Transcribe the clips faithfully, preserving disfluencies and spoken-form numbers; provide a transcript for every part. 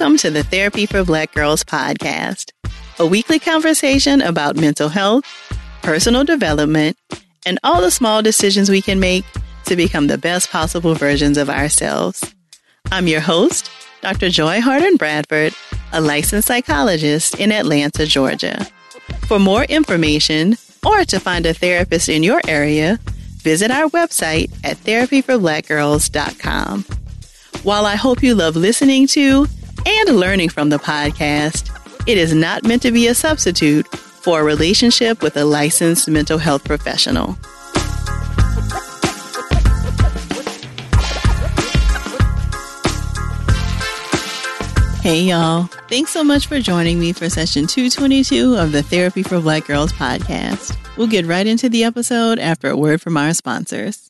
Welcome to the Therapy for Black Girls podcast, a weekly conversation about mental health, personal development, and all the small decisions we can make to become the best possible versions of ourselves. I'm your host, Doctor Joy Harden Bradford, a licensed psychologist in Atlanta, Georgia. For more information or to find a therapist in your area, visit our website at therapy for black girls dot com. While I hope you love listening to and learning from the podcast, it is not meant to be a substitute for a relationship with a licensed mental health professional. Hey y'all, thanks so much for joining me for session two twenty-two of the Therapy for Black Girls podcast. We'll get right into the episode after a word from our sponsors.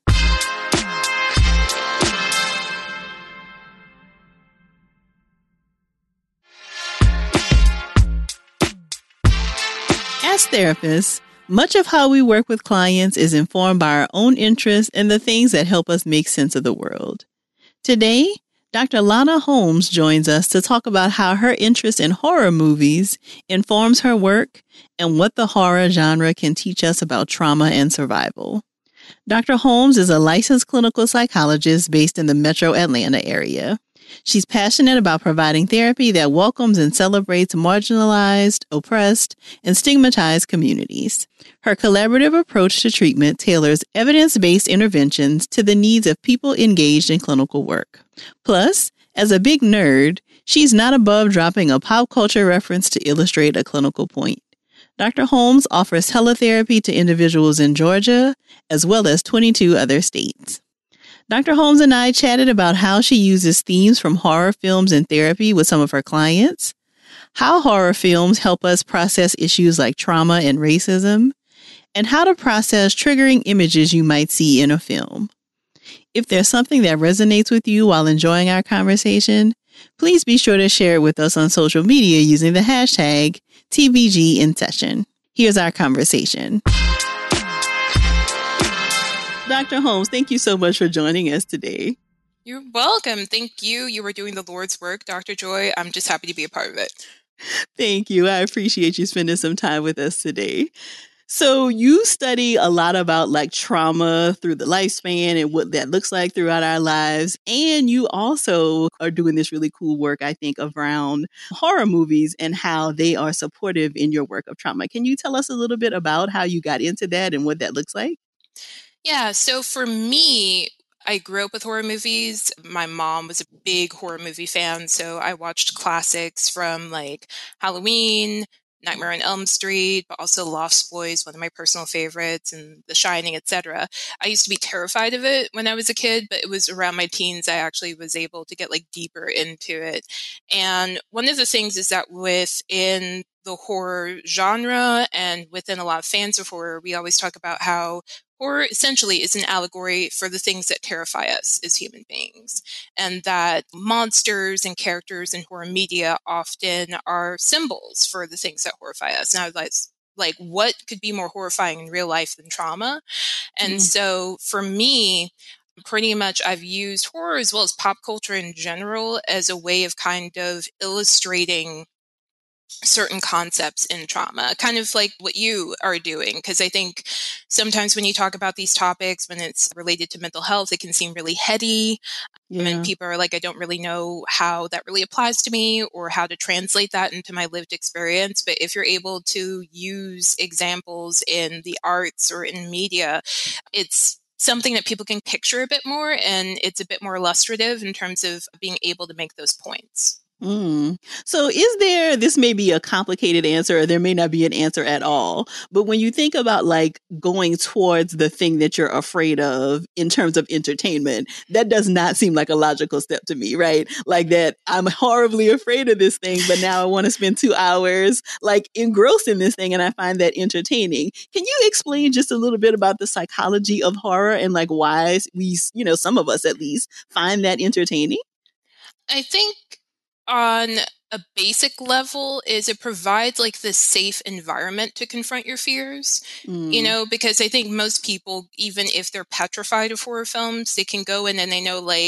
As therapists, much of how we work with clients is informed by our own interests and the things that help us make sense of the world. Today, Doctor Lana Holmes joins us to talk about how her interest in horror movies informs her work and what the horror genre can teach us about trauma and survival. Doctor Holmes is a licensed clinical psychologist based in the Metro Atlanta area. She's passionate about providing therapy that welcomes and celebrates marginalized, oppressed, and stigmatized communities. Her collaborative approach to treatment tailors evidence-based interventions to the needs of people engaged in clinical work. Plus, as a big nerd, she's not above dropping a pop culture reference to illustrate a clinical point. Doctor Holmes offers teletherapy to individuals in Georgia, as well as twenty-two other states. Doctor Holmes and I chatted about how she uses themes from horror films in therapy with some of her clients, how horror films help us process issues like trauma and racism, and how to process triggering images you might see in a film. If there's something that resonates with you while enjoying our conversation, please be sure to share it with us on social media using the hashtag T B G in session. Here's our conversation. Doctor Holmes, thank you so much for joining us today. You're welcome. Thank you. You were doing the Lord's work, Doctor Joy. I'm just happy to be a part of it. Thank you. I appreciate you spending some time with us today. So you study a lot about like trauma through the lifespan and what that looks like throughout our lives. And you also are doing this really cool work, I think, around horror movies and how they are supportive in your work of trauma. Can you tell us a little bit about how you got into that and what that looks like? Yeah, so for me, I grew up with horror movies. My mom was a big horror movie fan, so I watched classics from like Halloween, Nightmare on Elm Street, but also Lost Boys, one of my personal favorites, and The Shining, et cetera. I used to be terrified of it when I was a kid, but it was around my teens I actually was able to get like deeper into it. And one of the things is that within the horror genre and within a lot of fans of horror, we always talk about how horror essentially is an allegory for the things that terrify us as human beings, and that monsters and characters in horror media often are symbols for the things that horrify us. And I was like, like, what could be more horrifying in real life than trauma? And mm. so for me, pretty much I've used horror as well as pop culture in general as a way of kind of illustrating certain concepts in trauma, kind of like what you are doing. Because I think sometimes when you talk about these topics, when it's related to mental health, it can seem really heady. Yeah. And people are like, I don't really know how that really applies to me or how to translate that into my lived experience. But if you're able to use examples in the arts or in media, it's something that people can picture a bit more, and it's a bit more illustrative in terms of being able to make those points. Mm. So is there, this may be a complicated answer, or there may not be an answer at all, but when you think about like going towards the thing that you're afraid of in terms of entertainment, that does not seem like a logical step to me, right? Like that I'm horribly afraid of this thing, but now I want to spend two hours like engrossed in this thing and I find that entertaining. Can you explain just a little bit about the psychology of horror and like why we, you know, some of us at least find that entertaining? I think on a basic level is it provides like this safe environment to confront your fears, mm. you know, because I think most people, even if they're petrified of horror films, they can go in and they know like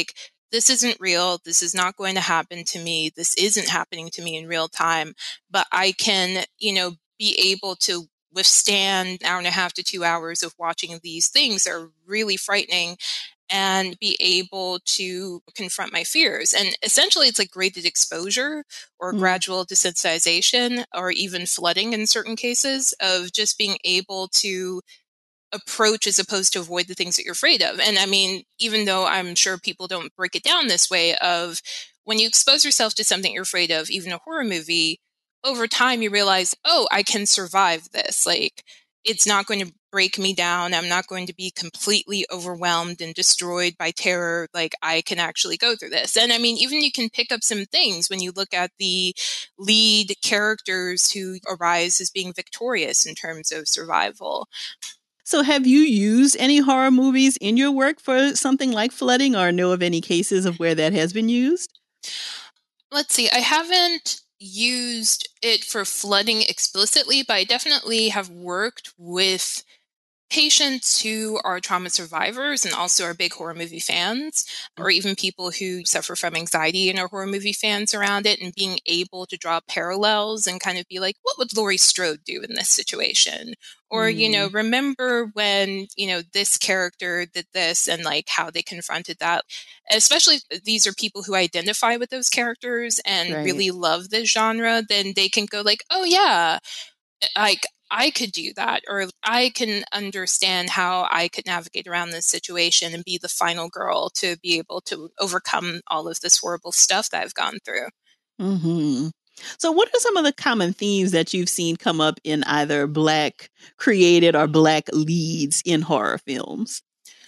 this isn't real. This is not going to happen to me. This isn't happening to me in real time, but I can, you know, be able to withstand an hour and a half to two hours of watching these things that are really frightening and be able to confront my fears. And essentially, it's like graded exposure or mm. gradual desensitization or even flooding in certain cases of just being able to approach as opposed to avoid the things that you're afraid of. And I mean, even though I'm sure people don't break it down this way of when you expose yourself to something you're afraid of, even a horror movie, over time you realize, oh, I can survive this. Like, it's not going to break me down. I'm not going to be completely overwhelmed and destroyed by terror. Like, I can actually go through this. And I mean, even you can pick up some things when you look at the lead characters who arise as being victorious in terms of survival. So have you used any horror movies in your work for something like flooding, or know of any cases of where that has been used? Let's see. I haven't used it for flooding explicitly, but I definitely have worked with patients who are trauma survivors and also are big horror movie fans, or even people who suffer from anxiety and are horror movie fans around it, and being able to draw parallels and kind of be like, what would Laurie Strode do in this situation? Or, mm. you know, remember when, you know, this character did this and like how they confronted that. Especially if these are people who identify with those characters and right. really love this genre, then they can go like, oh yeah, like I could do that, or I can understand how I could navigate around this situation and be the final girl to be able to overcome all of this horrible stuff that I've gone through. Mm-hmm. So what are some of the common themes that you've seen come up in either Black created or Black leads in horror films?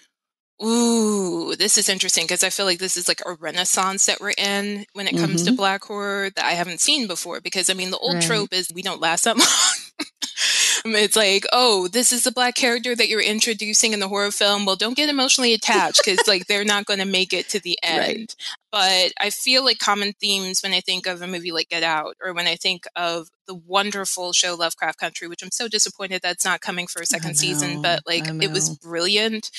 Ooh, this is interesting because I feel like this is like a renaissance that we're in when it comes mm-hmm. to Black horror that I haven't seen before. Because I mean, the old right. trope is we don't last that long. It's like, oh, this is the Black character that you're introducing in the horror film. Well, don't get emotionally attached because like they're not going to make it to the end. Right. But I feel like common themes when I think of a movie like Get Out, or when I think of the wonderful show Lovecraft Country, which I'm so disappointed that's not coming for a second season, but like it was brilliant,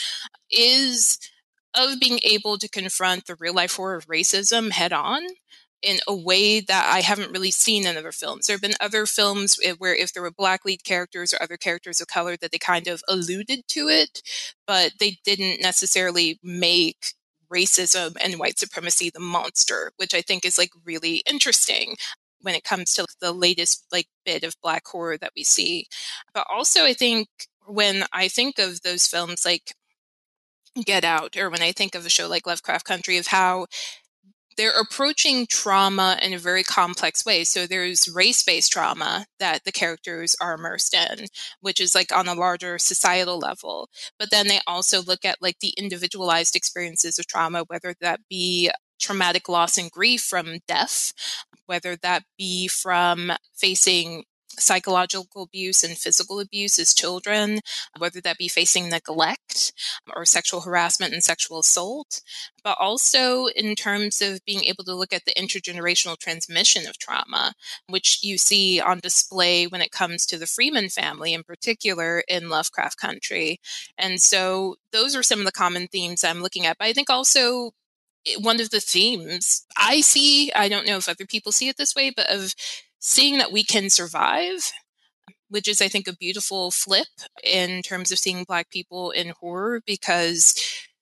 is of being able to confront the real life horror of racism head on in a way that I haven't really seen in other films. There have been other films where if there were Black lead characters or other characters of color that they kind of alluded to it, but they didn't necessarily make racism and white supremacy the monster, which I think is like really interesting when it comes to the latest like bit of Black horror that we see. But also I think when I think of those films like Get Out, or when I think of a show like Lovecraft Country, of how they're approaching trauma in a very complex way. So there's race-based trauma that the characters are immersed in, which is like on a larger societal level. But then they also look at like the individualized experiences of trauma, whether that be traumatic loss and grief from death, whether that be from facing psychological abuse and physical abuse as children, whether that be facing neglect or sexual harassment and sexual assault, but also in terms of being able to look at the intergenerational transmission of trauma, which you see on display when it comes to the Freeman family in particular in Lovecraft Country. And so those are some of the common themes I'm looking at. But I think also one of the themes I see, I don't know if other people see it this way, but of seeing that we can survive, which is, I think, a beautiful flip in terms of seeing Black people in horror, because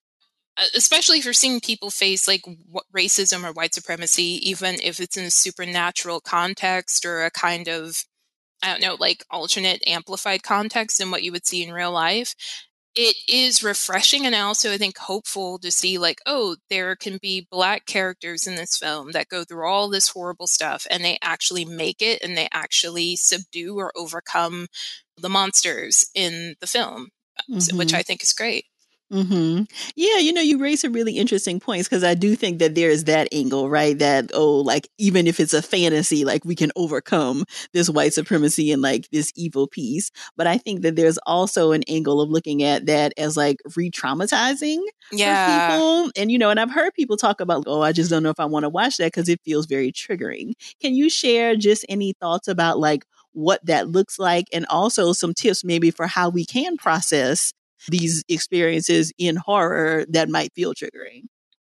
especially if you're seeing people face like racism or white supremacy, even if it's in a supernatural context or a kind of, I don't know, like alternate amplified context than what you would see in real life, it is refreshing and also, I think, hopeful to see like, oh, there can be Black characters in this film that go through all this horrible stuff and they actually make it and they actually subdue or overcome the monsters in the film, mm-hmm. which I think is great. Mm-hmm. Yeah, you know, you raise some really interesting points, because I do think that there is that angle, right? That, oh, like, even if it's a fantasy, like we can overcome this white supremacy and like this evil piece. But I think that there's also an angle of looking at that as like re-traumatizing yeah. for people. And, you know, and I've heard people talk about, oh, I just don't know if I want to watch that because it feels very triggering. Can you share just any thoughts about like what that looks like, and also some tips maybe for how we can process these experiences in horror that might feel triggering?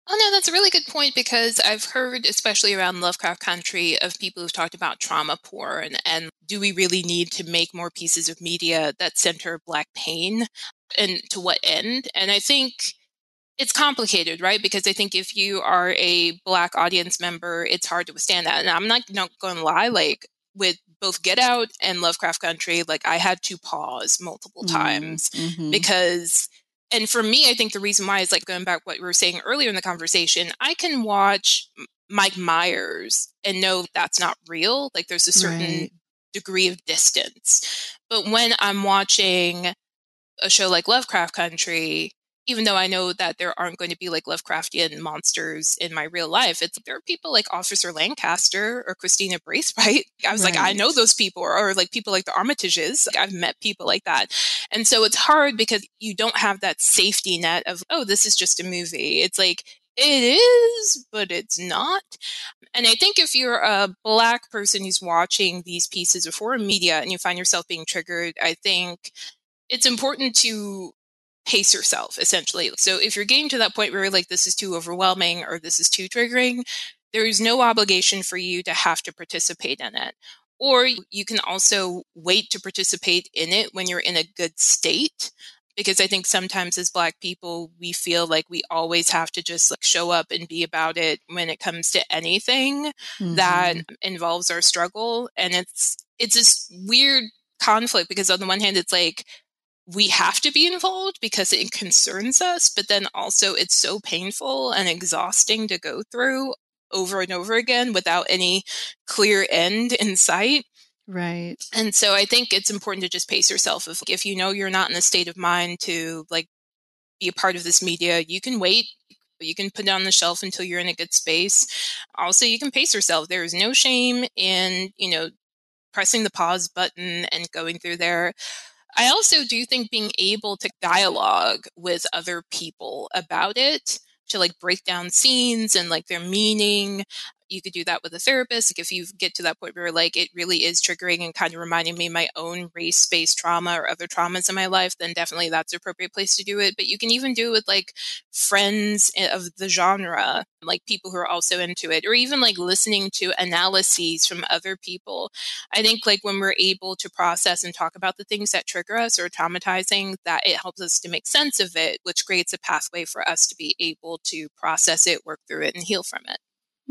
Oh, no, that's a really good point because I've heard, especially around Lovecraft Country, of people who've talked about trauma porn and do we really need to make more pieces of media that center Black pain and to what end? And I think it's complicated, right? Because I think if you are a Black audience member, it's hard to withstand that. And I'm not, not going to lie, like with both Get Out and Lovecraft Country, like I had to pause multiple Mm, times mm-hmm. because, and for me, I think the reason why is like going back what we were saying earlier in the conversation, I can watch Mike Myers and know that's not real. Like there's a certain Right. degree of distance. But when I'm watching a show like Lovecraft Country, even though I know that there aren't going to be like Lovecraftian monsters in my real life, it's there are people like Officer Lancaster or Christina Braithwaite. I was like, I Right. know those people, or, or like people like the Armitages. Like, I've met people like that. And so it's hard because you don't have that safety net of, oh, this is just a movie. It's like, it is, but it's not. And I think if you're a Black person who's watching these pieces of horror media and you find yourself being triggered, I think it's important to pace yourself essentially. So if you're getting to that point where you're like, this is too overwhelming or this is too triggering, there is no obligation for you to have to participate in it. Or you can also wait to participate in it when you're in a good state. Because I think sometimes as Black people, we feel like we always have to just like show up and be about it when it comes to anything that Mm-hmm. involves our struggle. And it's it's this weird conflict because on the one hand, it's like, we have to be involved because it concerns us, but then also it's so painful and exhausting to go through over and over again without any clear end in sight. Right. And so I think it's important to just pace yourself. If, if you know you're not in a state of mind to like be a part of this media, you can wait. You can put it on the shelf until you're in a good space. Also, you can pace yourself. There is no shame in, you know, pressing the pause button and going through there. I also do think being able to dialogue with other people about it, to like break down scenes and like their meaning. You could do that with a therapist. Like if you get to that point where like it really is triggering and kind of reminding me of my own race-based trauma or other traumas in my life, then definitely that's the appropriate place to do it. But you can even do it with like friends of the genre, like people who are also into it, or even like listening to analyses from other people. I think like when we're able to process and talk about the things that trigger us or traumatizing, that it helps us to make sense of it, which creates a pathway for us to be able to process it, work through it, and heal from it.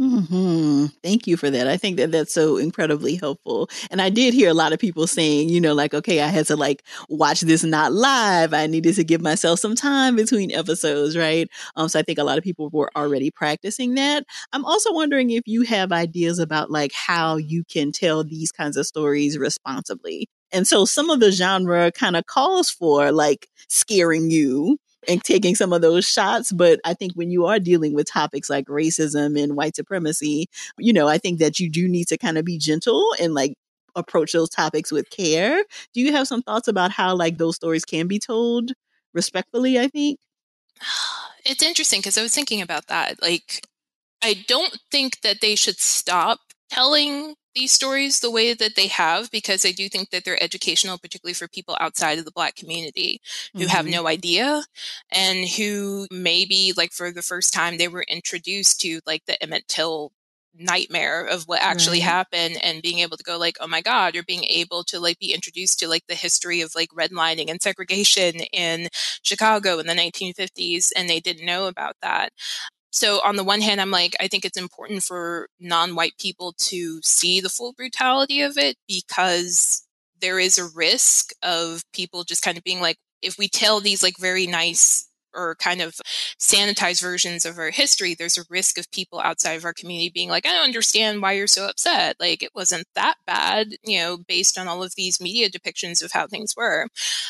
Hmm. Thank you for that. I think that that's so incredibly helpful. And I did hear a lot of people saying, you know, like, okay, I had to like watch this not live. I needed to give myself some time between episodes, right? Um, so I think a lot of people were already practicing that. I'm also wondering if you have ideas about like how you can tell these kinds of stories responsibly. And so some of the genre kind of calls for like scaring you and taking some of those shots. But I think when you are dealing with topics like racism and white supremacy, you know, I think that you do need to kind of be gentle and like approach those topics with care. Do you have some thoughts about how like those stories can be told respectfully, I think? It's interesting because I was thinking about that. Like, I don't think that they should stop telling these stories the way that they have, because I do think that they're educational, particularly for people outside of the Black community who have Mm-hmm. no idea and who maybe, like, for the first time, they were introduced to, like, the Emmett Till nightmare of what actually Right. happened and being able to go like, oh my god, or being able to like be introduced to like the history of like redlining and segregation in Chicago in the nineteen fifties, and they didn't know about that. So on the one hand, I'm like, I think it's important for non-white people to see the full brutality of it, because there is a risk of people just kind of being like, if we tell these like very nice or kind of sanitized versions of our history, there's a risk of people outside of our community being like, I don't understand why you're so upset. Like, it wasn't that bad, you know, based on all of these media depictions of how things were.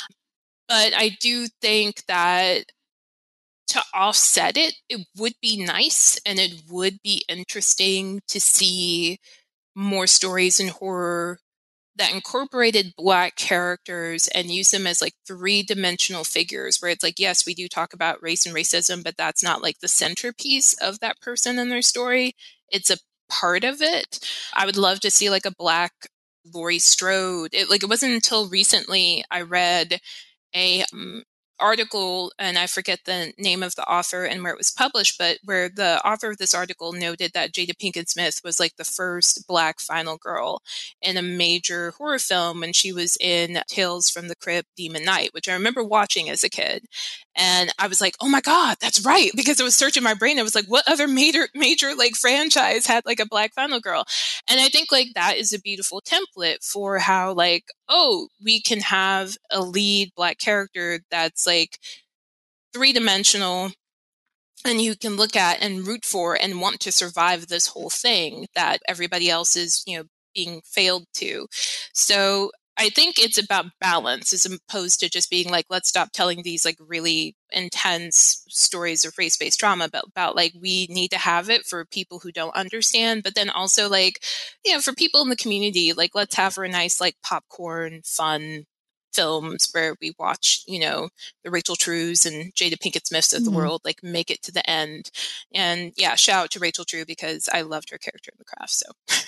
But I do think that to offset it, it would be nice and it would be interesting to see more stories in horror that incorporated Black characters and use them as like three-dimensional figures, where it's like, yes, we do talk about race and racism, but that's not like the centerpiece of that person and their story. It's a part of it. I would love to see like a Black Laurie Strode. It, like, it wasn't until recently I read a um, article, and I forget the name of the author and where it was published, but where the author of this article noted that Jada Pinkett Smith was like the first Black final girl in a major horror film when she was in Tales from the Crypt Demon Knight, which I remember watching as a kid. And I was like, oh my God, that's right. Because I was searching my brain. I was like, what other major, major like franchise had like a Black final girl? And I think like that is a beautiful template for how like, oh, we can have a lead Black character that's like three dimensional and you can look at and root for and want to survive this whole thing that everybody else is, you know, being failed to. So I think it's about balance as opposed to just being like, let's stop telling these like really intense stories of race-based trauma, but about like, we need to have it for people who don't understand, but then also like, you know, for people in the community, like, let's have a nice, like popcorn, fun films where we watch, you know, the Rachel Trues and Jada Pinkett Smiths of the Mhm. world, like make it to the end. And yeah, shout out to Rachel True because I loved her character in The Craft. So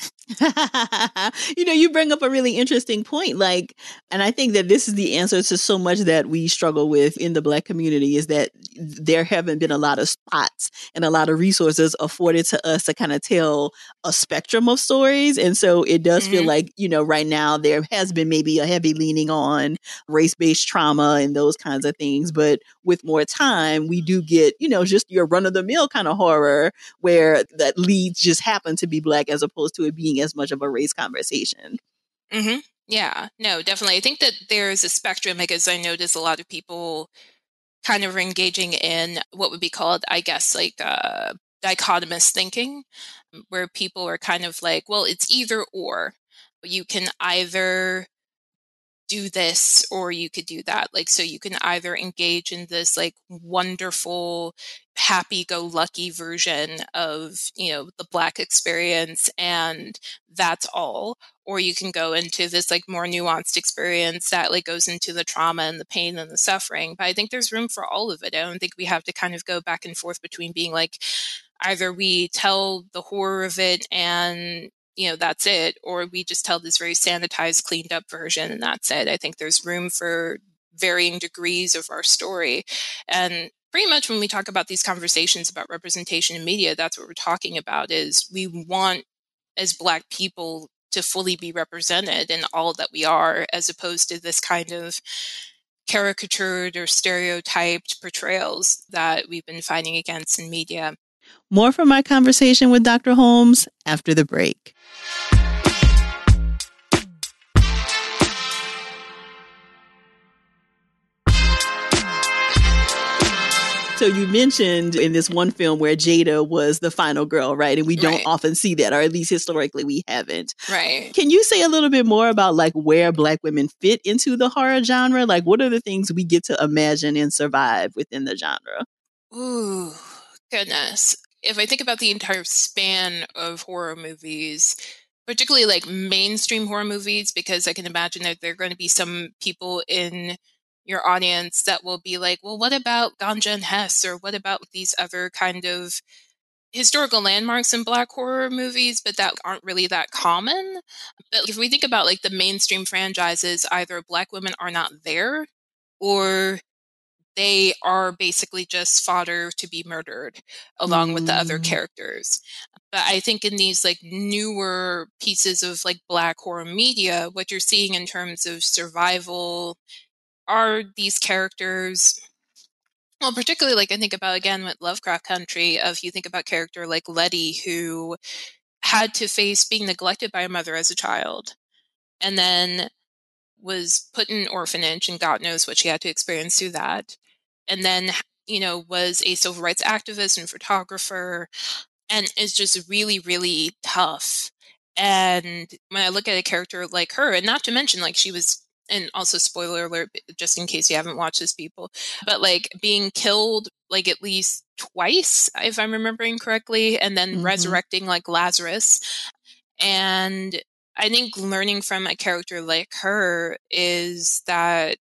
you know, you bring up a really interesting point. Like, and I think that this is the answer to so much that we struggle with in the Black community is that there haven't been a lot of spots and a lot of resources afforded to us to kind of tell a spectrum of stories. And so it does mm-hmm. feel like, you know, right now there has been maybe a heavy leaning on race-based trauma and those kinds of things. But with more time, we do get, you know, just your run-of-the-mill kind of horror where that leads just happen to be Black as opposed to it being as much of a race conversation. Mm-hmm. Yeah, no, definitely. I think that there's a spectrum because I notice a lot of people kind of are engaging in what would be called, I guess, like uh, dichotomous thinking, where people are kind of like, well, it's either or. You can either do this or you could do that. Like, so you can either engage in this like wonderful, happy-go-lucky version of, you know, the Black experience and that's all. Or you can go into this like more nuanced experience that like goes into the trauma and the pain and the suffering. But I think there's room for all of it. I don't think we have to kind of go back and forth between being like, either we tell the horror of it and, you know, that's it, or we just tell this very sanitized, cleaned up version and that's it. I think there's room for varying degrees of our story. And pretty much when we talk about these conversations about representation in media, that's what we're talking about is we want, as Black people, to fully be represented in all that we are, as opposed to this kind of caricatured or stereotyped portrayals that we've been fighting against in media. More from my conversation with Doctor Holmes after the break. So you mentioned in this one film where Jada was the final girl, right? And we don't right. often see that, or at least historically we haven't. Right. Can you say a little bit more about like where Black women fit into the horror genre? Like what are the things we get to imagine and survive within the genre? Ooh, goodness. If I think about the entire span of horror movies, particularly like mainstream horror movies, because I can imagine that there are going to be some people in your audience that will be like, well, what about Ganja and Hess? Or what about these other kind of historical landmarks in Black horror movies, but that aren't really that common? But if we think about like the mainstream franchises, either Black women are not there or they are basically just fodder to be murdered along mm. with the other characters. But I think in these like newer pieces of like Black horror media, what you're seeing in terms of survival are these characters. Well, particularly like I think about again with Lovecraft Country, of you think about a character like Letty who had to face being neglected by a mother as a child and then was put in an orphanage and God knows what she had to experience through that. And then, you know, was a civil rights activist and photographer and is just really, really tough. And when I look at a character like her, and not to mention like she was, and also spoiler alert, just in case you haven't watched this, people, but like being killed like at least twice, if I'm remembering correctly, and then mm-hmm. resurrecting like Lazarus. And I think learning from a character like her is that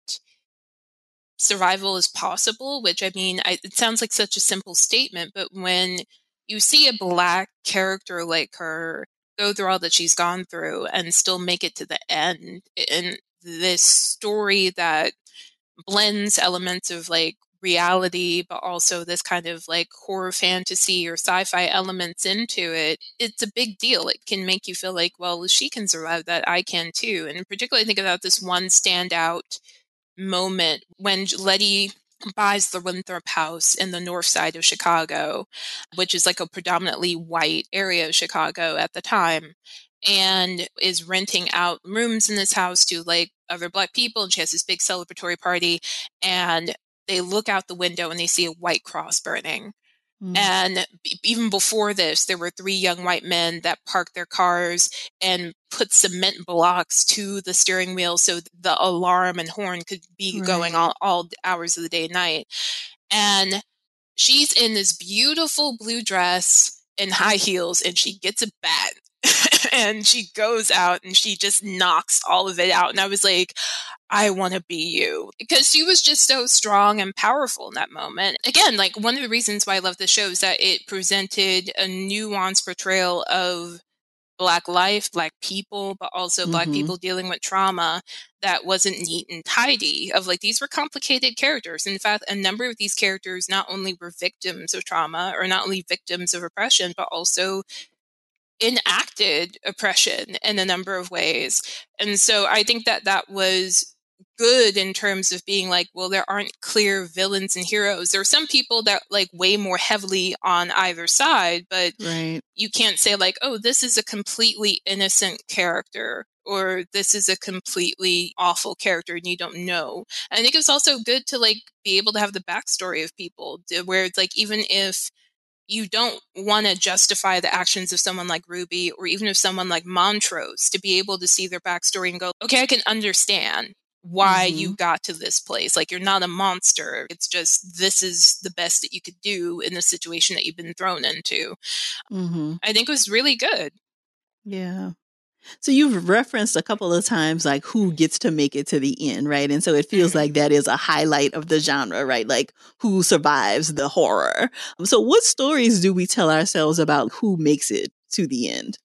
survival is possible, which I mean, I, it sounds like such a simple statement, but when you see a Black character like her go through all that she's gone through and still make it to the end in this story that blends elements of like reality, but also this kind of like horror fantasy or sci-fi elements into it, it's a big deal. It can make you feel like, well, if she can survive that, I can too. And particularly think about this one standout moment when Letty buys the Winthrop house in the north side of Chicago, which is like a predominantly white area of Chicago at the time, and is renting out rooms in this house to like other Black people. And she has this big celebratory party, and they look out the window and they see a white cross burning. Mm. And b- even before this, there were three young white men that parked their cars and put cement blocks to the steering wheel so the alarm and horn could be going Right. all, all hours of the day and night. And she's in this beautiful blue dress and high heels, and she gets a bat and she goes out and she just knocks all of it out. And I was like, I want to be you, because she was just so strong and powerful in that moment. Again, like one of the reasons why I love the show is that it presented a nuanced portrayal of Black life, Black people, but also Black Mm-hmm. people dealing with trauma that wasn't neat and tidy. Of like, these were complicated characters. In fact, a number of these characters not only were victims of trauma or not only victims of oppression, but also enacted oppression in a number of ways. And so I think that that was good in terms of being like, well, there aren't clear villains and heroes. There are some people that like weigh more heavily on either side, but Right. you can't say like, oh, this is a completely innocent character or this is a completely awful character and you don't know. And I think it's also good to like be able to have the backstory of people where it's like, even if you don't want to justify the actions of someone like Ruby or even of someone like Montrose, to be able to see their backstory and go, okay, I can understand why Mm-hmm. you got to this place. Like, you're not a monster. It's just, this is the best that you could do in the situation that you've been thrown into. Mm-hmm. I think it was really good. Yeah. So you've referenced a couple of times like who gets to make it to the end, right? And so it feels Mm. like that is a highlight of the genre, right? Like who survives the horror. So what stories do we tell ourselves about who makes it to the end?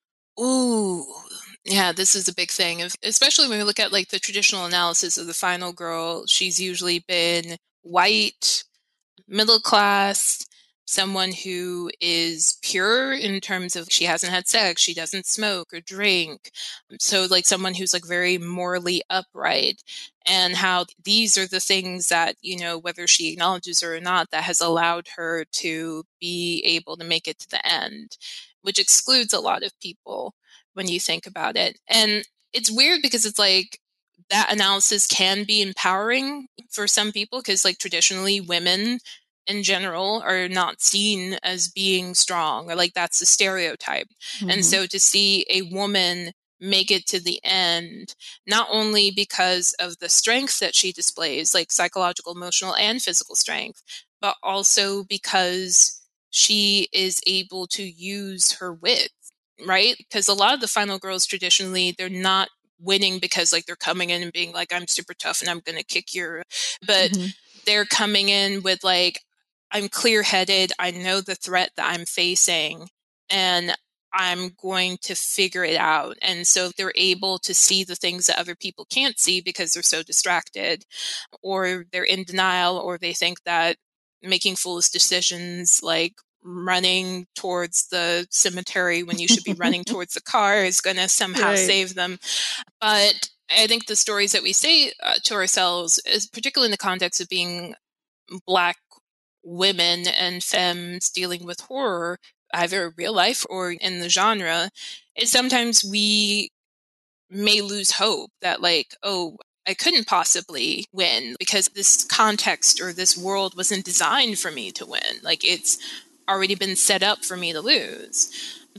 Ooh, yeah, this is a big thing, If- especially when we look at like the traditional analysis of the final girl. She's usually been white, middle class, someone who is pure in terms of she hasn't had sex, she doesn't smoke or drink. So, like, someone who's like very morally upright, and how these are the things that, you know, whether she acknowledges or not, that has allowed her to be able to make it to the end, which excludes a lot of people when you think about it. And it's weird because it's like, that analysis can be empowering for some people because like traditionally women in general are not seen as being strong, or like that's a stereotype. Mm-hmm. And so to see a woman make it to the end, not only because of the strength that she displays, like psychological, emotional, and physical strength, but also because she is able to use her wit, right? Because a lot of the final girls traditionally, they're not winning because like they're coming in and being like, I'm super tough and I'm going to kick your, but Mm-hmm. they're coming in with like, I'm clear headed, I know the threat that I'm facing, and I'm going to figure it out. And so they're able to see the things that other people can't see because they're so distracted, or they're in denial, or they think that making foolish decisions like running towards the cemetery when you should be running towards the car is going to somehow Right. save them. But I think the stories that we say uh, to ourselves, is particularly in the context of being Black women and femmes dealing with horror, either real life or in the genre, is sometimes we may lose hope that like, oh, I couldn't possibly win because this context or this world wasn't designed for me to win. Like, it's already been set up for me to lose.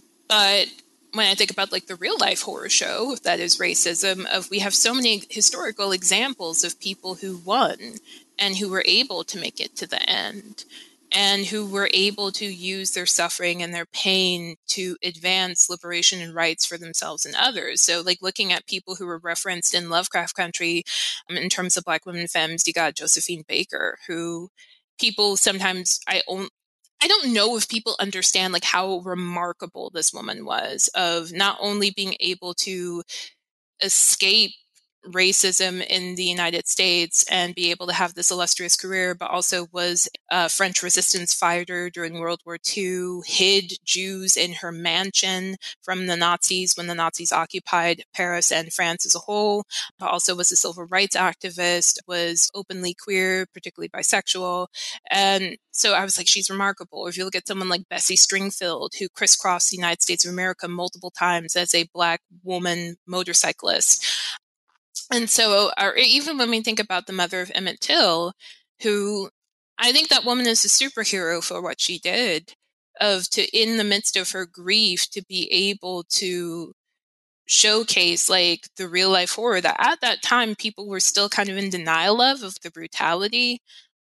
But when I think about like the real life horror show that is racism, of we have so many historical examples of people who won and who were able to make it to the end and who were able to use their suffering and their pain to advance liberation and rights for themselves and others. So like looking at people who were referenced in Lovecraft Country, um, in terms of Black women femmes, you got Josephine Baker, who people sometimes I only I don't know if people understand like how remarkable this woman was, of not only being able to escape racism in the United States and be able to have this illustrious career, but also was a French resistance fighter during World War Two, hid Jews in her mansion from the Nazis when the Nazis occupied Paris and France as a whole, but also was a civil rights activist, was openly queer, particularly bisexual. And so I was like, she's remarkable. If you look at someone like Bessie Stringfield, who crisscrossed the United States of America multiple times as a Black woman motorcyclist. And so, or even when we think about the mother of Emmett Till, who I think that woman is a superhero for what she did, of to, in the midst of her grief, to be able to showcase like the real life horror that at that time people were still kind of in denial of, of the brutality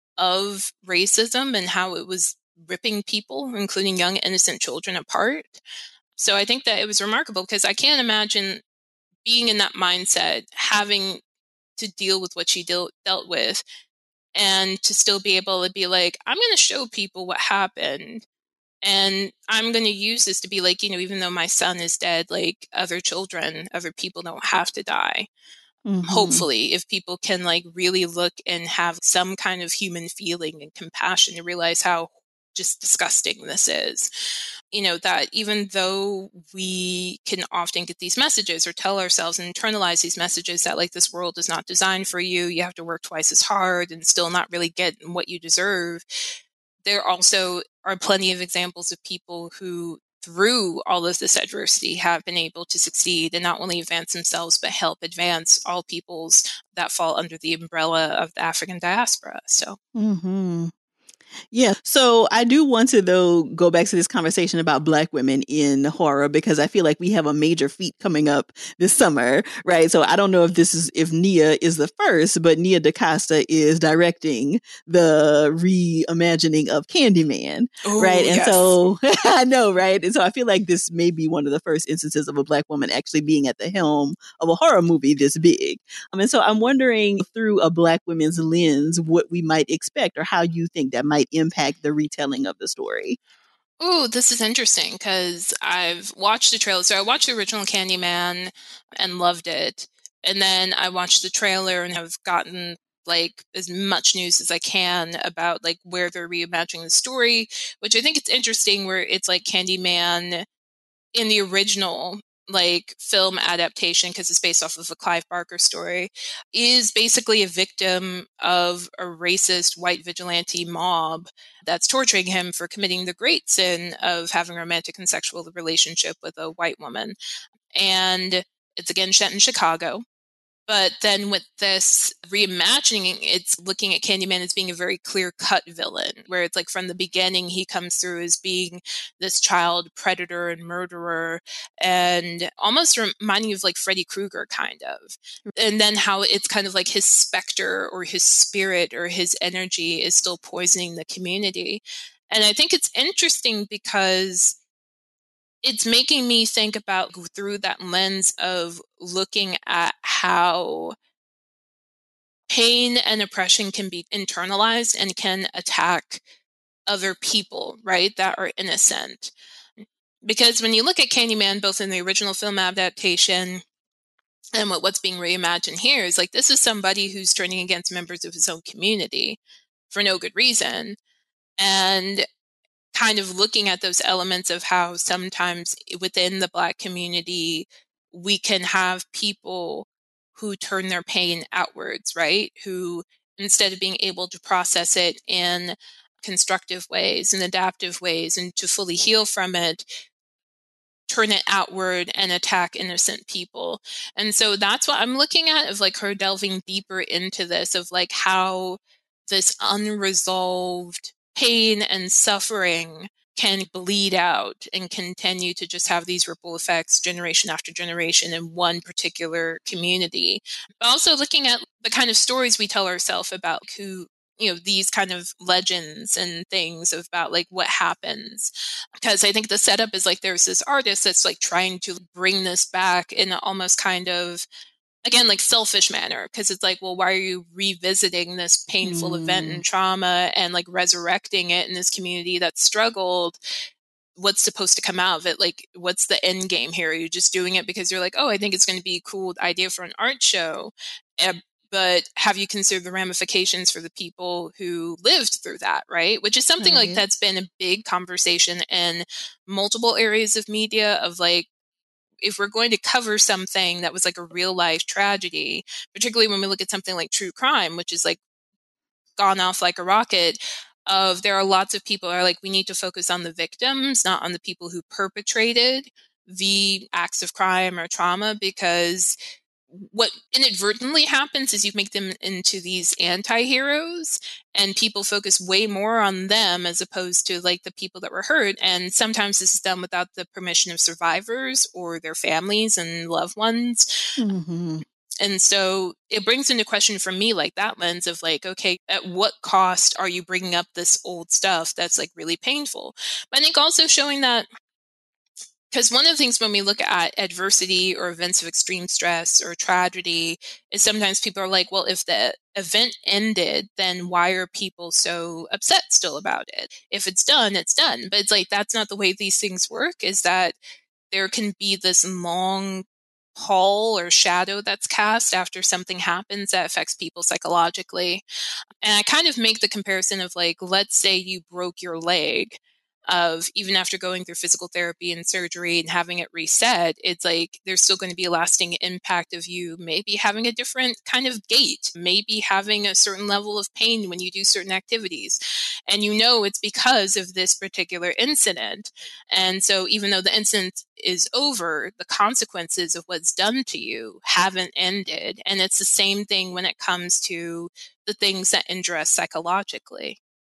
of racism and how it was ripping people, including young innocent children, apart. So I think that it was remarkable because I can't imagine being in that mindset, having to deal with what she deal, dealt with, and to still be able to be like, I'm going to show people what happened. And I'm going to use this to be like, you know, even though my son is dead, like other children, other people don't have to die. Mm-hmm. Hopefully, if people can like really look and have some kind of human feeling and compassion to realize how just disgusting this is. You know, that even though we can often get these messages or tell ourselves and internalize these messages that like this world is not designed for you, you have to work twice as hard and still not really get what you deserve, there also are plenty of examples of people who through all of this adversity have been able to succeed and not only advance themselves, but help advance all peoples that fall under the umbrella of the African diaspora. So. Mm-hmm. Yeah. So I do want to, though, go back to this conversation about Black women in horror, because I feel like we have a major feat coming up this summer, right? So I don't know if this is, if Nia is the first, but Nia DaCosta is directing the reimagining of Candyman, Ooh, right? And yes. so I know, right? And so I feel like this may be one of the first instances of a Black woman actually being at the helm of a horror movie this big. I mean, so I'm wondering through a Black women's lens, what we might expect or how you think that might impact the retelling of the story. Oh, this is interesting because I've watched the trailer. So I watched the original Candyman and loved it. And then I watched the trailer and have gotten like as much news as I can about like where they're reimagining the story, which I think it's interesting where it's like Candyman in the original like film adaptation, because it's based off of a Clive Barker story, is basically a victim of a racist white vigilante mob that's torturing him for committing the great sin of having a romantic and sexual relationship with a white woman. And it's again set in Chicago. But then with this reimagining, it's looking at Candyman as being a very clear-cut villain, where it's like from the beginning, he comes through as being this child predator and murderer, and almost reminding you of like Freddy Krueger, kind of. And then how it's kind of like his specter or his spirit or his energy is still poisoning the community. And I think it's interesting because it's making me think about through that lens of looking at how pain and oppression can be internalized and can attack other people, right, that are innocent. Because when you look at Candyman, both in the original film adaptation and what, what's being reimagined here, is like this is somebody who's turning against members of his own community for no good reason. And kind of looking at those elements of how sometimes within the Black community, we can have people who turn their pain outwards, right? Who, instead of being able to process it in constructive ways and adaptive ways and to fully heal from it, turn it outward and attack innocent people. And so that's what I'm looking at, of like her delving deeper into this, of like how this unresolved pain and suffering can bleed out and continue to just have these ripple effects generation after generation in one particular community. But also looking at the kind of stories we tell ourselves about who, you know, these kind of legends and things about like what happens. Because I think the setup is like there's this artist that's like trying to bring this back in almost kind of, again, like selfish manner, because it's like, well, why are you revisiting this painful mm. event and trauma and like resurrecting it in this community that struggled what's supposed to come out of it? Like, what's the end game here? Are you just doing it because you're like, oh, I think it's going to be a cool idea for an art show? Uh, but have you considered the ramifications for the people who lived through that, right? Which is something like Right. that's been a big conversation in multiple areas of media of like, if we're going to cover something that was like a real life tragedy, particularly when we look at something like true crime, which is like gone off like a rocket, of there are lots of people who are like, we need to focus on the victims, not on the people who perpetrated the acts of crime or trauma, because what inadvertently happens is you make them into these anti-heroes, and people focus way more on them as opposed to like the people that were hurt. And sometimes this is done without the permission of survivors or their families and loved ones. Mm-hmm. And so it brings into question for me like that lens of like, okay, at what cost are you bringing up this old stuff that's like really painful? But I think also showing that, because one of the things when we look at adversity or events of extreme stress or tragedy is sometimes people are like, well, if the event ended, then why are people so upset still about it? If it's done, it's done. But it's like, that's not the way these things work, is that there can be this long pall or shadow that's cast after something happens that affects people psychologically. And I kind of make the comparison of like, let's say you broke your leg, of even after going through physical therapy and surgery and having it reset, it's like there's still going to be a lasting impact of you maybe having a different kind of gait, maybe having a certain level of pain when you do certain activities. And you know it's because of this particular incident. And so even though the incident is over, the consequences of what's done to you haven't ended. And it's the same thing when it comes to the things that injure us psychologically.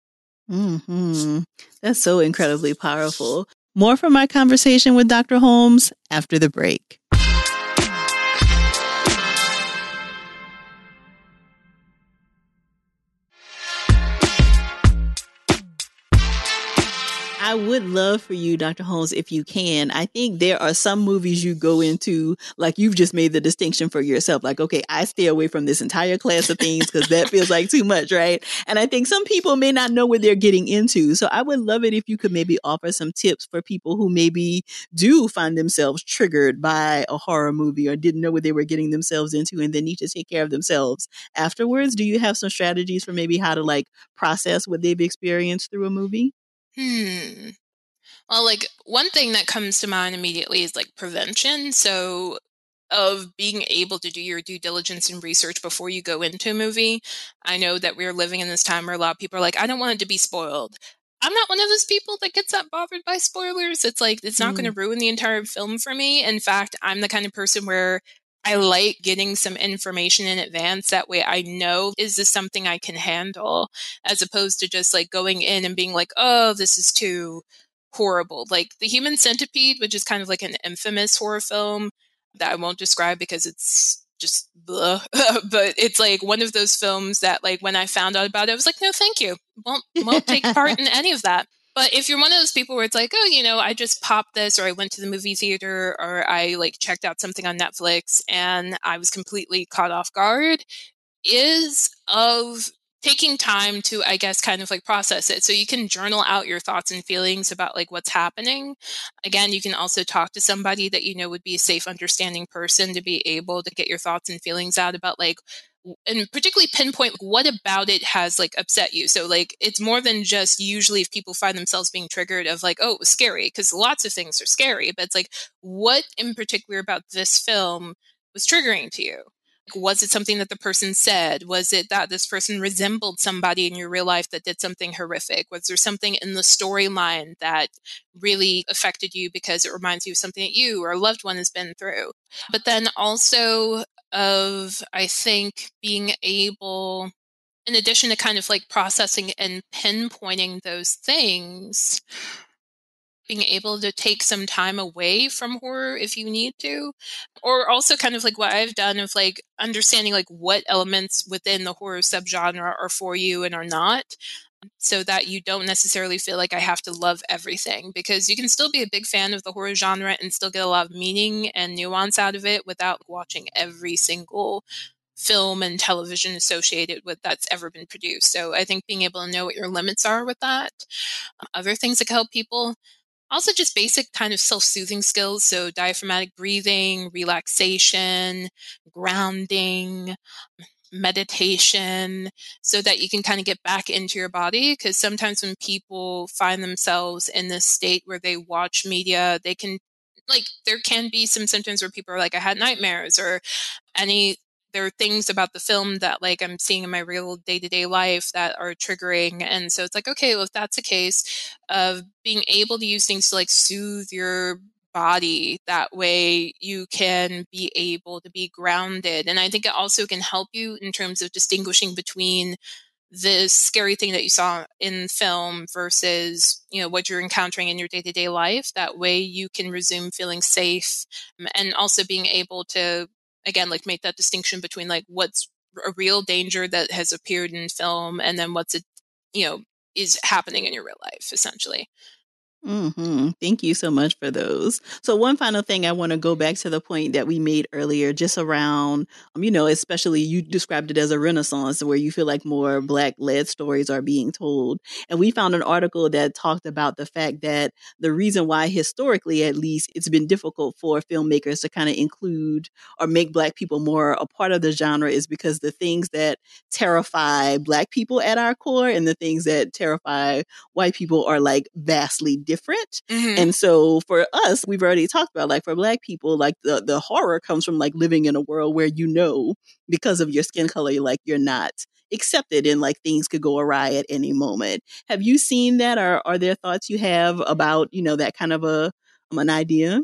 Mm-hmm. That's so incredibly powerful. More from my conversation with Doctor Holmes after the break. I would love for you, Doctor Holmes, if you can. I think there are some movies you go into, like you've just made the distinction for yourself. Like, okay, I stay away from this entire class of things because that feels like too much, right? And I think some people may not know what they're getting into. So I would love it if you could maybe offer some tips for people who maybe do find themselves triggered by a horror movie or didn't know what they were getting themselves into and then need to take care of themselves afterwards. Do you have some strategies for maybe how to like process what they've experienced through a movie? Hmm. Well, like one thing that comes to mind immediately is like prevention. So, of being able to do your due diligence and research before you go into a movie. I know that we're living in this time where a lot of people are like, I don't want it to be spoiled. I'm not one of those people that gets that bothered by spoilers. It's like, it's not going to ruin the entire film for me. In fact, I'm the kind of person where I like getting some information in advance. That way I know, is this something I can handle? As opposed to just like going in and being like, oh, this is too horrible. Like The Human Centipede, which is kind of like an infamous horror film that I won't describe because it's just blah. But it's like one of those films that like when I found out about it, I was like, no, thank you. Won't won't take part in any of that. But if you're one of those people where it's like, oh, you know, I just popped this, or I went to the movie theater, or I like checked out something on Netflix and I was completely caught off guard, is of taking time to, I guess, kind of like process it. So you can journal out your thoughts and feelings about like what's happening. Again, you can also talk to somebody that you know would be a safe, understanding person to be able to get your thoughts and feelings out about like, and particularly pinpoint what about it has like upset you. So like it's more than just usually if people find themselves being triggered of like, oh, it was scary, because lots of things are scary, but it's like what in particular about this film was triggering to you? Was it something that the person said? Was it that this person resembled somebody in your real life that did something horrific? Was there something in the storyline that really affected you because it reminds you of something that you or a loved one has been through? But then also of, I think, being able, in addition to kind of like processing and pinpointing those things, being able to take some time away from horror if you need to, or also kind of like what I've done of like understanding like what elements within the horror subgenre are for you and are not, so that you don't necessarily feel like I have to love everything, because you can still be a big fan of the horror genre and still get a lot of meaning and nuance out of it without watching every single film and television associated with that's ever been produced. So I think being able to know what your limits are with that. Other things that can help people, Also just basic kind of self-soothing skills. So diaphragmatic breathing, relaxation, grounding, meditation, so that you can kind of get back into your body. Because sometimes when people find themselves in this state where they watch media, they can, like, there can be some symptoms where people are like, I had nightmares, or any, there are things about the film that like I'm seeing in my real day-to-day life that are triggering. And so it's like, okay, well, if that's the case, of being able to use things to like soothe your body, that way you can be able to be grounded. And I think it also can help you in terms of distinguishing between the scary thing that you saw in film versus, you know, what you're encountering in your day-to-day life. That way you can resume feeling safe, um, and also being able to, again, like make that distinction between like what's a real danger that has appeared in film and then what's a, you know, is happening in your real life, essentially. hmm Thank you so much for those. So one final thing, I want to go back to the point that we made earlier, just around, um, you know, especially you described it as a renaissance where you feel like more Black-led stories are being told. And we found an article that talked about the fact that the reason why historically, at least, it's been difficult for filmmakers to kind of include or make Black people more a part of the genre is because the things that terrify Black people at our core and the things that terrify white people are like vastly different. Mm-hmm. And so for us, we've already talked about like for Black people, like the, the horror comes from like living in a world where, you know, because of your skin color, like you're not accepted and like things could go awry at any moment. Have you seen that, or are there thoughts you have about, you know, that kind of a um, an idea?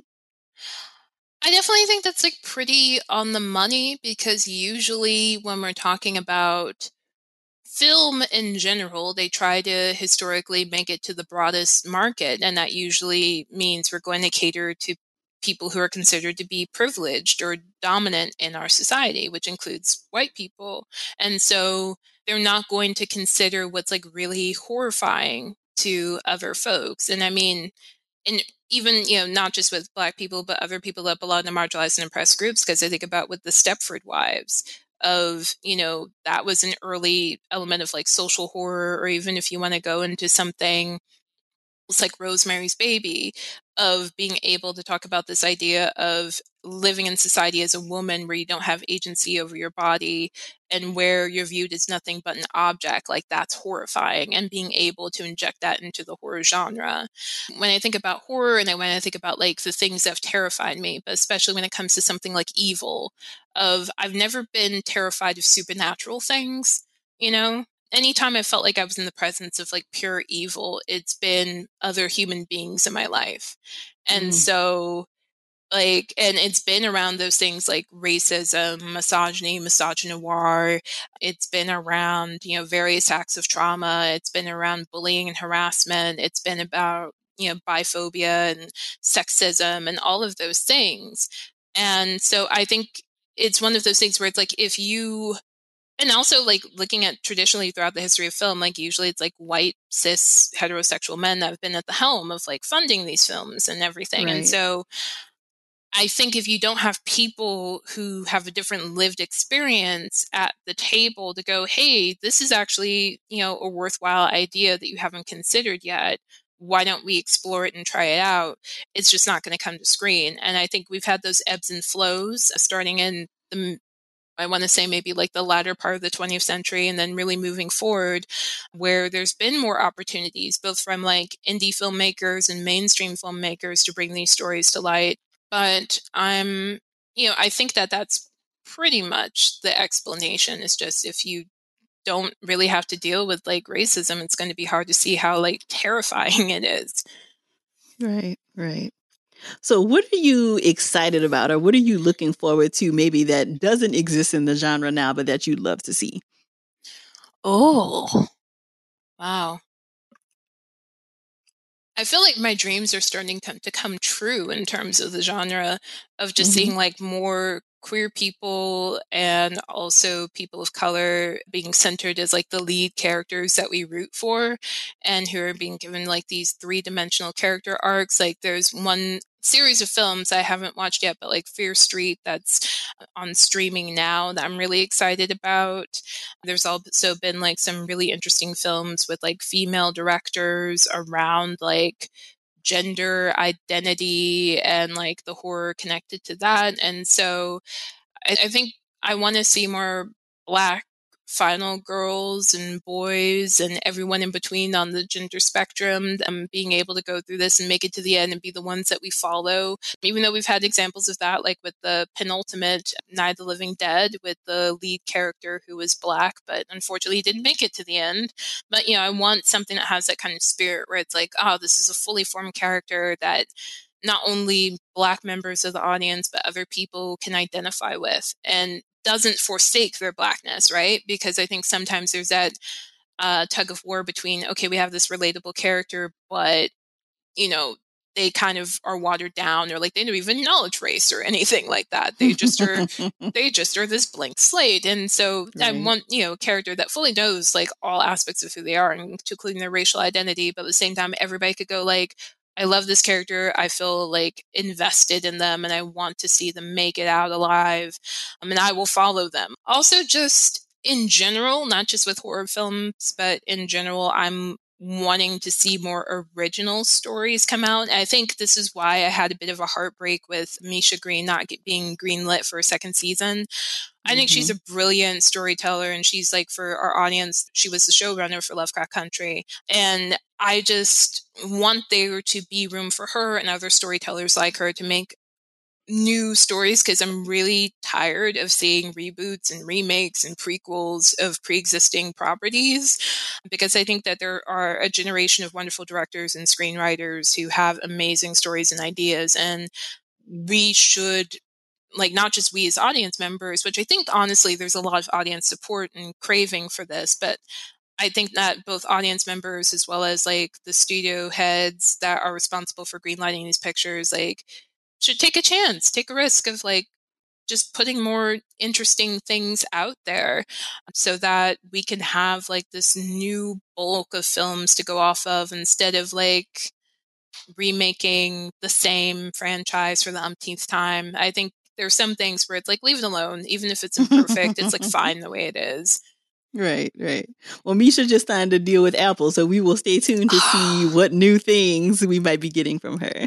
I definitely think that's like pretty on the money, because usually when we're talking about film in general, they try to historically make it to the broadest market, and that usually means we're going to cater to people who are considered to be privileged or dominant in our society, which includes white people. And so they're not going to consider what's like really horrifying to other folks. And I mean, and even, you know, not just with Black people, but other people that belong to marginalized and oppressed groups, because I think about with the Stepford Wives, of, you know, that was an early element of like social horror, or even if you want to go into something, it's like Rosemary's Baby, of being able to talk about this idea of living in society as a woman where you don't have agency over your body and where you're viewed as nothing but an object. Like, that's horrifying, and being able to inject that into the horror genre. When I think about horror, and when I think about like the things that have terrified me, but especially when it comes to something like evil, of I've never been terrified of supernatural things, you know? Anytime I felt like I was in the presence of like pure evil, it's been other human beings in my life. And Mm. so, like, and it's been around those things like racism, misogyny, misogynoir. It's been around, you know, various acts of trauma. It's been around bullying and harassment. It's been about, you know, biphobia and sexism and all of those things. And so I think it's one of those things where it's like, if you, and also like looking at traditionally throughout the history of film, like usually it's like white cis heterosexual men that have been at the helm of like funding these films and everything. And Right. so I think if you don't have people who have a different lived experience at the table to go, hey, this is actually, you know, a worthwhile idea that you haven't considered yet, why don't we explore it and try it out? It's just not going to come to screen. And I think we've had those ebbs and flows starting in the, I want to say maybe like the latter part of the twentieth century, and then really moving forward, where there's been more opportunities, both from like indie filmmakers and mainstream filmmakers, to bring these stories to light. But I'm, you know, I think that that's pretty much the explanation, is just if you don't really have to deal with like racism, it's going to be hard to see how like terrifying it is. Right. Right. So what are you excited about, or what are you looking forward to maybe that doesn't exist in the genre now, but that you'd love to see? Oh, wow. I feel like my dreams are starting to, to come true in terms of the genre, of just hmm seeing like more queer people and also people of color being centered as like the lead characters that we root for, and who are being given like these three-dimensional character arcs. Like, there's one series of films I haven't watched yet, but like Fear Street, that's on streaming now, that I'm really excited about. There's also been like some really interesting films with like female directors around like gender identity and like the horror connected to that. And so I, I think I want to see more Black final girls and boys and everyone in between on the gender spectrum, and being able to go through this and make it to the end and be the ones that we follow. Even though we've had examples of that, like with the penultimate Night of the Living Dead, with the lead character who was Black, but unfortunately didn't make it to the end. But, you know, I want something that has that kind of spirit where it's like, oh, this is a fully formed character that not only Black members of the audience, but other people can identify with, and doesn't forsake their Blackness, right? Because I think sometimes there's that uh, tug of war between, okay, we have this relatable character, but, you know, they kind of are watered down, or like they don't even acknowledge race or anything like that. They just are, they just are this blank slate. And so right. I want, you know, a character that fully knows like all aspects of who they are, including their racial identity, but at the same time, everybody could go like, I love this character. I feel like invested in them and I want to see them make it out alive. I mean, I will follow them. Also, just in general, not just with horror films, but in general, I'm wanting to see more original stories come out. And I think this is why I had a bit of a heartbreak with Misha Green not get, being greenlit for a second season. I think mm-hmm. she's a brilliant storyteller, and she's like, for our audience, she was the showrunner for Lovecraft Country. And I just want there to be room for her and other storytellers like her to make new stories, because I'm really tired of seeing reboots and remakes and prequels of pre-existing properties, because I think that there are a generation of wonderful directors and screenwriters who have amazing stories and ideas, and we should, like, not just we as audience members, which I think honestly there's a lot of audience support and craving for this, but I think that both audience members as well as like the studio heads that are responsible for greenlighting these pictures, like, should take a chance, take a risk of like just putting more interesting things out there so that we can have like this new bulk of films to go off of, instead of like remaking the same franchise for the umpteenth time. I think there's some things where it's like, leave it alone. Even if it's imperfect, it's like fine the way it is. Right, right. Well, Misha just signed a deal with Apple, so we will stay tuned to see what new things we might be getting from her.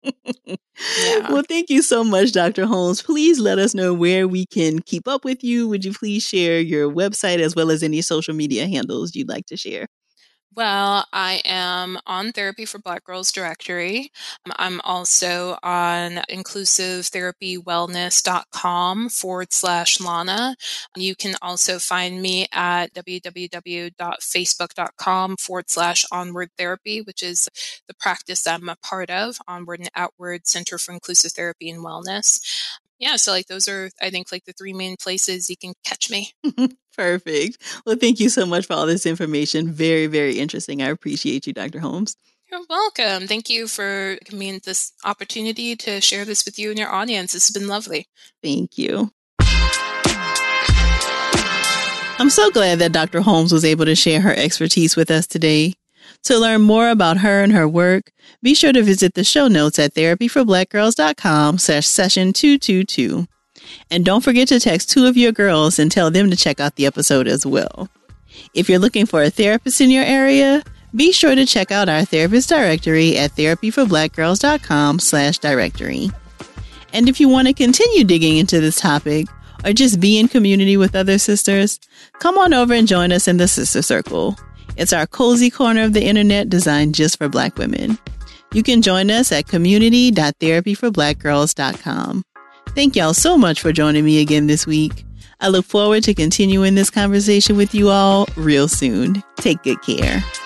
Yeah. Well, thank you so much, Doctor Holmes. Please let us know where we can keep up with you. Would you please share your website as well as any social media handles you'd like to share? Well, I am on Therapy for Black Girls directory. I'm also on inclusive therapy wellness dot com forward slash Lana. You can also find me at w w w dot facebook dot com forward slash onward therapy, which is the practice I'm a part of, Onward and Outward Center for Inclusive Therapy and Wellness. Yeah, so like those are, I think, like the three main places you can catch me. Perfect. Well, thank you so much for all this information. Very, very interesting. I appreciate you, Doctor Holmes. You're welcome. Thank you for giving me this opportunity to share this with you and your audience. This has been lovely. Thank you. I'm so glad that Doctor Holmes was able to share her expertise with us today. To learn more about her and her work, be sure to visit the show notes at therapy for black girls dot com slash session two twenty-two. And don't forget to text two of your girls and tell them to check out the episode as well. If you're looking for a therapist in your area, be sure to check out our therapist directory at therapy for black girls dot com slash directory. And if you want to continue digging into this topic, or just be in community with other sisters, come on over and join us in the Sister Circle. It's our cozy corner of the internet designed just for Black women. You can join us at community dot therapy for black girls dot com. Thank y'all so much for joining me again this week. I look forward to continuing this conversation with you all real soon. Take good care.